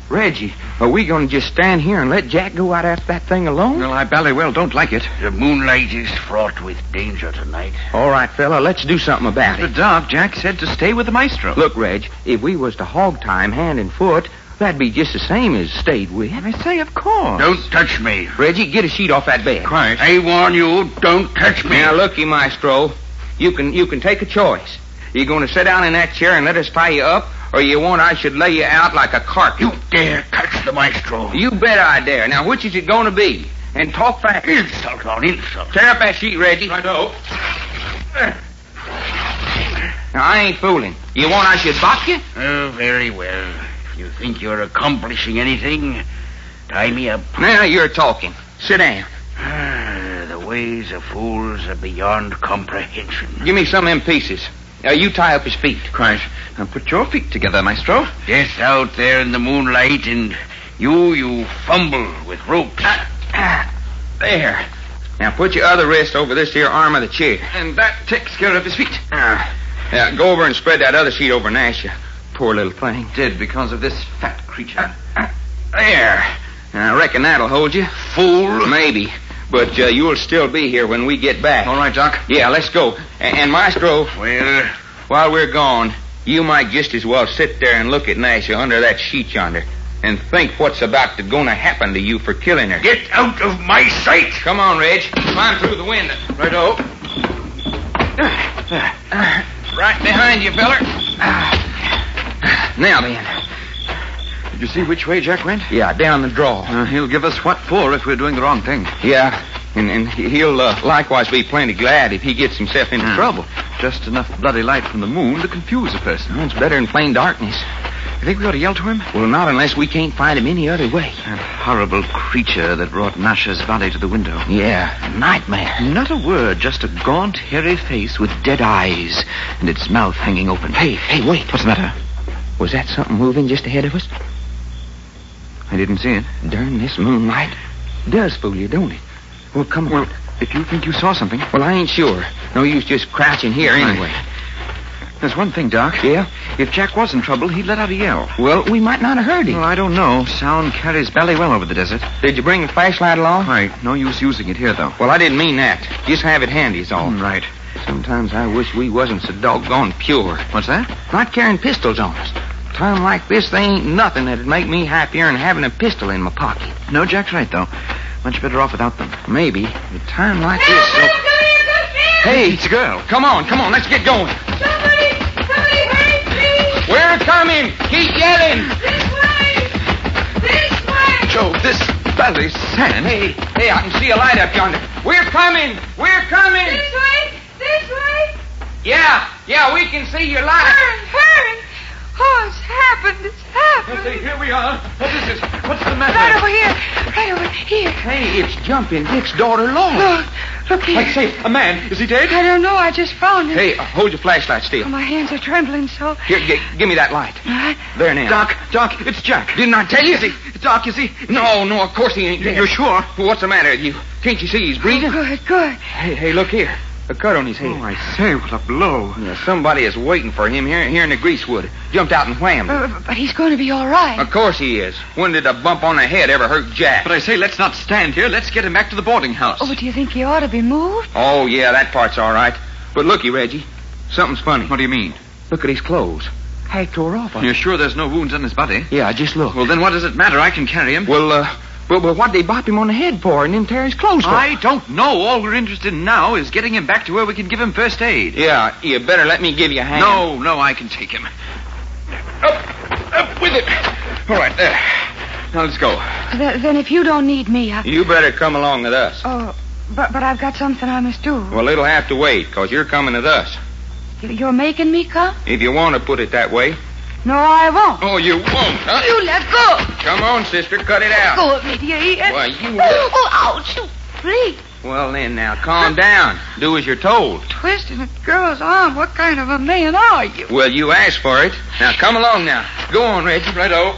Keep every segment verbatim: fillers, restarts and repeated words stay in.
Reggie, are we going to just stand here and let Jack go out after that thing alone? Well, I bally well don't like it. The moonlight is fraught with danger tonight. All right, fella, let's do something about But it. Doc, Jack said to stay with the maestro. Look, Reg, if we was to hog time hand and foot, that'd be just the same as stayed with. I say, of course. Don't touch me. Reggie, get a sheet off that bed. Quiet. I warn you, don't touch me. Now, looky, Maestro, you can you can take a choice. You going to sit down in that chair and let us tie you up, or you want I should lay you out like a carpet? You dare touch the maestro. You bet I dare. Now, which is it going to be? And talk fast. Insult on insult. Tear up that sheet, Reggie. I know. Now, I ain't fooling. You want I should bop you? Oh, very well. If you think you're accomplishing anything, tie me up. Now you're talking. Sit down. Ah, the ways of fools are beyond comprehension. Give me some of them pieces. Now, you tie up his feet. Quiet. Now put your feet together, maestro. Death out there in the moonlight, and you, you fumble with ropes. Ah, ah, there. Now, put your other wrist over this here arm of the chair. And that takes care of his feet. Ah, now, go over and spread that other sheet over Nash. You poor little thing. Dead because of this fat creature. Ah, there. Now, I reckon that'll hold you. Fool. Maybe. But uh, you'll still be here when we get back. All right, Doc. Yeah, let's go. And, and Maestro, Well, while we're gone, you might just as well sit there and look at Nasha under that sheet yonder and think what's about to going to happen to you for killing her. get out of my sight. Come on, Reg. Climb through the window. Righto. Right behind you, feller. Now then. Did you see which way Jack went? Yeah, down the draw. Uh, he'll give us what for if we're doing the wrong thing. Yeah, and, and he'll uh, likewise be plenty glad if he gets himself into Hmm. trouble. Just enough bloody light from the moon to confuse a person. Well, it's better than plain darkness. You think we ought to yell to him? Well, not unless we can't find him any other way. That horrible creature that brought Nasha's body to the window. Yeah, a nightmare. Not a word, just a gaunt, hairy face with dead eyes and its mouth hanging open. Hey, hey, wait. What's the matter? Was that something moving just ahead of us? I didn't see it. Darn this moonlight. Does fool you, don't it? Well, come on. Well, if you think you saw something... Well, I ain't sure. No use just crouching here anyway. There's one thing, Doc. Yeah? If Jack was in trouble, he'd let out a yell. Well, we might not have heard him. Well, I don't know. Sound carries bally well over the desert. Did you bring the flashlight along? Right. No use using it here, though. Well, I didn't mean that. Just have it handy is all. Mm, right. Sometimes I wish we wasn't so doggone pure. What's that? Not carrying pistols on us. Time like this, there ain't nothing that'd make me happier than having a pistol in my pocket. No, Jack's right, though. Much better off without them. Maybe. At a time like this, so... Hey, it's a girl. Come on, come on, let's get going. Somebody, somebody hurry, please. We're coming. Keep yelling. This way. This way. Joe, this valley's sand. Hey, hey, I can see a light up yonder. We're coming. We're coming. This way. This way. Yeah, yeah, we can see your light. Hurry, hurry. Oh, it's happened. It's happened. Say, here we are. What is it? What's the matter? Right over here. Right over here. Hey, it's Jumping Dick's daughter-in-law. Look. Look here. I say, a man. Is he dead? I don't know. I just found him. Hey, uh, hold your flashlight still. Oh, my hands are trembling so. Here, g- give me that light. Uh, There now. Doc, Doc, it's Jack. Didn't I tell you? Is he? Doc, is he? No, no, of course he ain't dead. You're sure? Well, what's the matter with you? Can't you see he's breathing? oh, good, good. Hey, hey, look here. A cut on his head. Oh, I say, what a blow. Yeah, somebody is waiting for him here, here in the greasewood. Jumped out and whammed him. Uh, but he's going to be all right. Of course he is. When did a bump on the head ever hurt Jack? But I say, let's not stand here. Let's get him back to the boarding house. Oh, but do you think he ought to be moved? Oh, yeah, that part's all right. But looky, Reggie, something's funny. What do you mean? Look at his clothes. Half tore off on You're him. sure there's no wounds on his body? Yeah, just look. Well, then what does it matter? I can carry him. Well, uh, well, well, what'd they bop him on the head for and then tear his clothes for? I don't know. All we're interested in now is getting him back to where we can give him first aid. Yeah, you better let me give you a hand. No, no, I can take him. Up, up with it. All right, there. Now let's go. Th- then if you don't need me, I... You better come along with us. Oh, but, but I've got something I must do. Well, it'll have to wait, because you're coming with us. You're making me come? If you want to put it that way. No, I won't. Oh, you won't, huh? You let go. Come on, sister, cut it out. Go of me, do you hear? Why, you... Oh, ouch. You please. Well, then, now, calm down. Do as you're told. Twisting a girl's arm. What kind of a man are you? Well, you asked for it. Now, come along now. Go on, Reggie. Righto.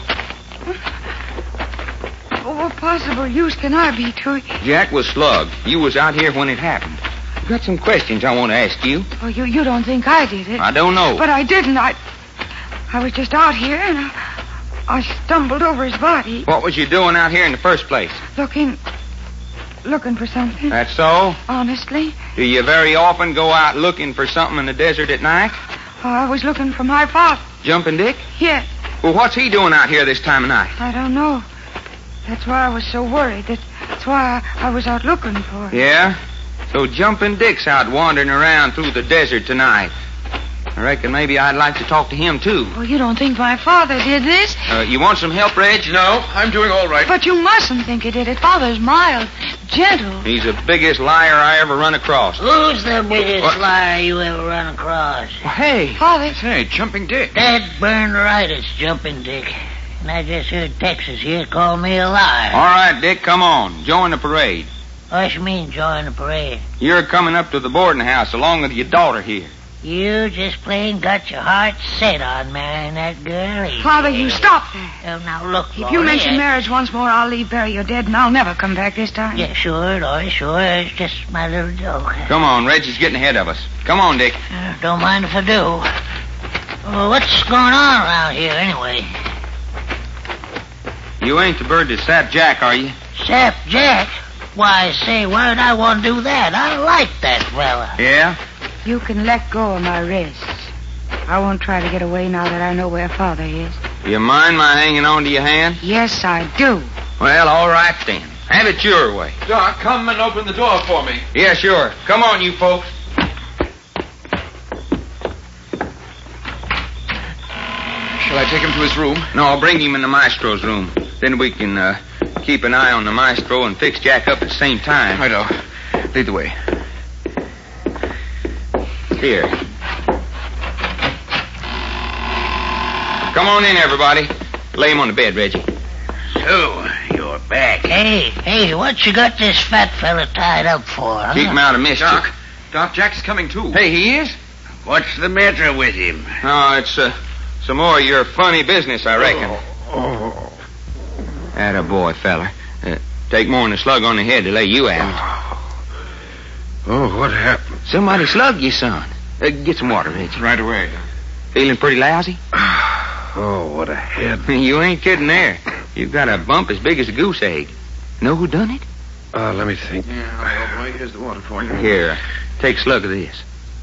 Oh, what possible use can I be to you? Jack was slugged. You was out here when it happened. Got some questions I want to ask you. Oh, you, you don't think I did it? I don't know. But I didn't. I I was just out here, and I, I stumbled over his body. What was you doing out here in the first place? Looking... Looking for something. That's so? Honestly. Do you very often go out looking for something in the desert at night? Oh, I was looking for my father. Jumping Dick? Yes. Well, what's he doing out here this time of night? I don't know. That's why I was so worried. That, that's why I, I was out looking for him. Yeah? So Jumping Dick's out wandering around through the desert tonight. I reckon maybe I'd like to talk to him, too. Well, you don't think my father did this? Uh, you want some help, Reg? No, I'm doing all right. But you mustn't think he did it. Father's mild, gentle. He's the biggest liar I ever run across. Who's the biggest What? liar you ever run across? Well, hey. Father, Say, Jumping Dick. That burn right, it's Jumping Dick. And I just heard Texas here call me a liar. All right, Dick, come on. Join the parade. What you mean, join the parade? You're coming up to the boarding house along with your daughter here. You just plain got your heart set on marrying that girl. ain't Father, you? you stop that. Oh, now look, If you Laurie, mention I- marriage once more, I'll leave bury your dead, and I'll never come back this time. Yeah, sure, Laurie, sure. It's just my little joke. Come on, Reggie's getting ahead of us. Come on, Dick. Uh, don't mind if I do. Well, what's going on around here, anyway? You ain't the bird that sat Jack, are you? Sap Jack? Why, say, why'd I want to do that? I like that fella. Yeah? You can let go of my wrists. I won't try to get away now that I know where Father is. You mind my hanging on to your hand? Yes, I do. Well, all right then. Have it your way. Doc, come and open the door for me. Yeah, sure. Come on, you folks. Shall I take him to his room? No, bring him in the maestro's room. Then we can uh, keep an eye on the maestro and fix Jack up at the same time. Righto. Lead the way. Here. Come on in, everybody. Lay him on the bed, Reggie. So, you're back. Hey, hey, what you got this fat fella tied up for, huh? Keep him out of mischief. Doc, Doc, Jack's coming too. Hey, he is? What's the matter with him? No, it's uh, some more of your funny business, I reckon. Oh. Atta boy, feller. Uh, take more than a slug on the head to lay you out. Oh, what happened? Somebody slugged you, son. Uh, get some water, Reggie. Right away. Feeling pretty lousy? Oh, what a head. You ain't kidding there. You've got a bump as big as a goose egg. Know who done it? Uh, let me think. Yeah, well, boy, here's the water for you. Here, take a slug of this.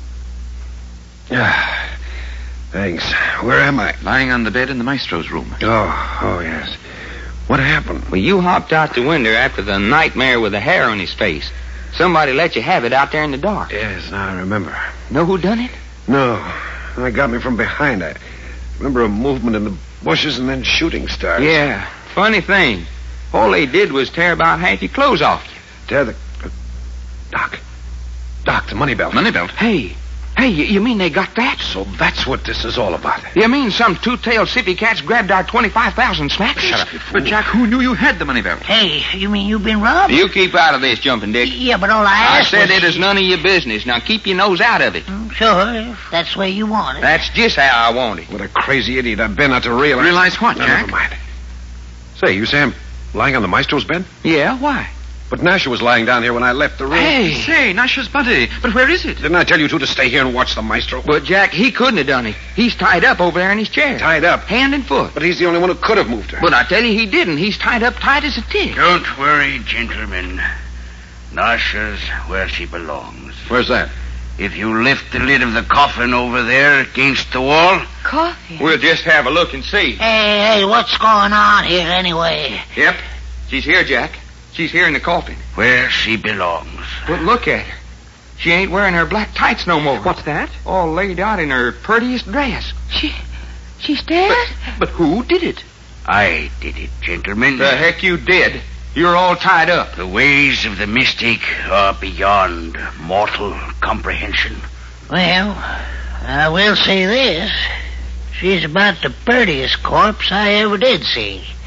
Ah, thanks. Where am I? Lying on the bed in the maestro's room. Oh, oh, yes. What happened? Well, you hopped out the window after the nightmare with the hair on his face. Somebody let you have it out there in the dark. Yes, now I remember. Know who done it? No, they got me from behind. I remember a movement in the bushes and then shooting stars. Yeah, funny thing. All they did was tear about half your clothes off you. Tear the... Uh, Doc. Doc, the money belt. Money belt? Hey, hey, you, you mean they got that? So that's what this is all about. You mean some two-tailed sippy cats grabbed our twenty-five thousand smacks? Shut up, you But, fool. Jack, who knew you had the money belt? Hey, you mean you've been robbed? You keep out of this, Jumping Dick. Yeah, but all I I asked said was... it is none of your business. Now keep your nose out of it. Mm, Sure, if that's the way you want it. That's just how I want it. What a crazy idiot I've been not to realize. Realize what, No, Jack? Never mind. Say, you say I'm lying on the maestro's bed? Yeah, why? But Nasha was lying down here when I left the room. Hey. Say, Nasha's body. But where is it? Didn't I tell you two to stay here and watch the maestro? But, Jack, he couldn't have done it. He's tied up over there in his chair. Tied up. Hand and foot. But he's the only one who could have moved her. But I tell you, he didn't. He's tied up tight as a tick. Don't worry, gentlemen. Nasha's where she belongs. Where's that? If you lift the lid of the coffin over there against the wall... Coffee. We'll just have a look and see. Hey, hey, what's going on here anyway? Yep. She's here, Jack. She's here in the coffin. Where she belongs. But look at her. She ain't wearing her black tights no more. What's that? All laid out in her prettiest dress. She... She's dead? But who did it? I did it, gentlemen. The heck you did. You're all tied up. The ways of the mystic are beyond mortal comprehension. Well, I will say this. She's about the prettiest corpse I ever did see.